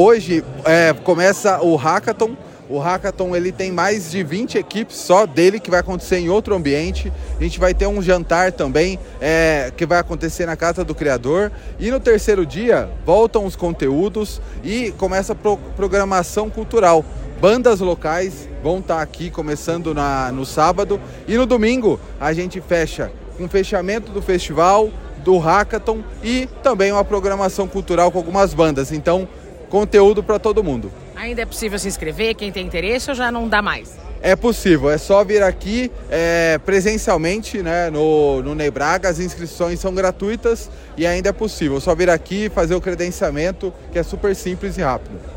Hoje começa o Hackathon. O Hackathon ele tem mais de 20 equipes só dele, que vai acontecer em outro ambiente. A gente vai ter um jantar também, que vai acontecer na Casa do Criador. E no terceiro dia, voltam os conteúdos e começa a programação cultural. Bandas locais vão estar aqui começando no sábado. E no domingo, a gente fecha com o fechamento do festival, do Hackathon e também uma programação cultural com algumas bandas. Então, conteúdo para todo mundo. Ainda é possível se inscrever, quem tem interesse, ou já não dá mais? É possível, é só vir aqui presencialmente, né, no Ney Braga. As inscrições são gratuitas e ainda é possível. É só vir aqui, fazer o credenciamento, que é super simples e rápido.